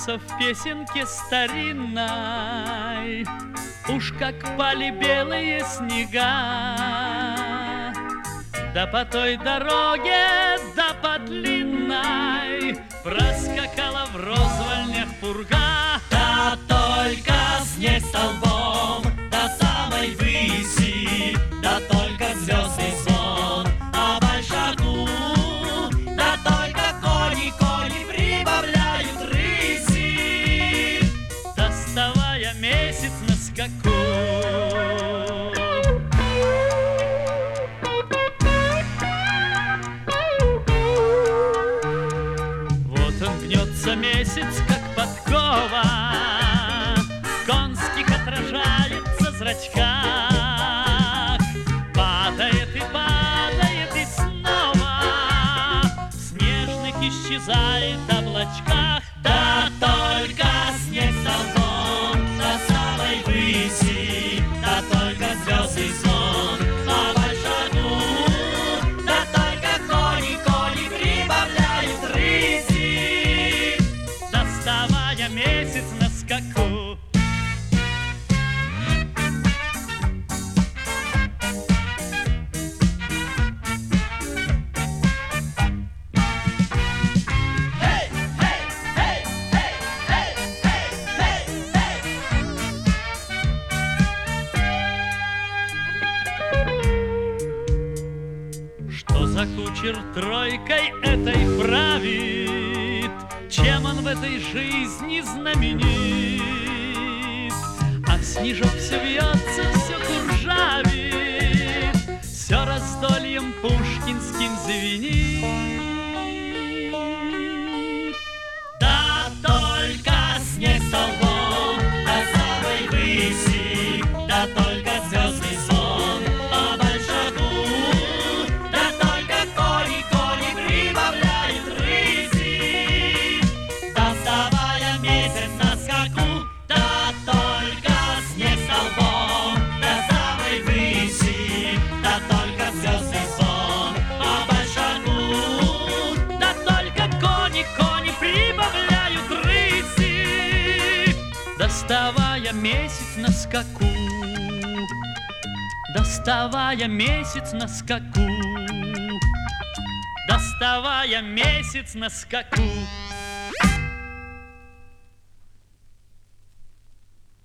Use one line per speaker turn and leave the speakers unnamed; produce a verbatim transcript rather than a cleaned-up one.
поется в песенке старинной, уж как пали белые снега. Да по той дороге, да по длинной проскакала в розвальнях пурга.
Да только снег столбом до самой выси, да только звездный сон о большаку, да только кони, кони прибавляют рыси,
доставая месяц на скаку. Вот он гнется месяц, как подкова, конских отражается в зрачках, падает и падает и снова в снежных исчезает облачках.
да только снег столбом до самой выси, да только звездный сон о большаку, да только кони, кони прибавляют рыси,
доставая месяц на скаку.
Hey, hey, hey, hey, hey, hey, hey, hey.
Что за кучер тройкой этой правит? Чем он в этой жизни знаменит? А снежок все вьется, все куржавит, все раздольем пушкинским звенит.
Да только снег столбом до самой выси, да только звездный сон по большаку, да только кони, кони прибавляют рыси, доставая месяц на скаку. Да только снег столбом до самой выси, да только звездный сон по большаку,
Да только кони, кони прибавляют рыси, доставая месяц на скаку, доставая месяц на скаку, доставая месяц на скаку.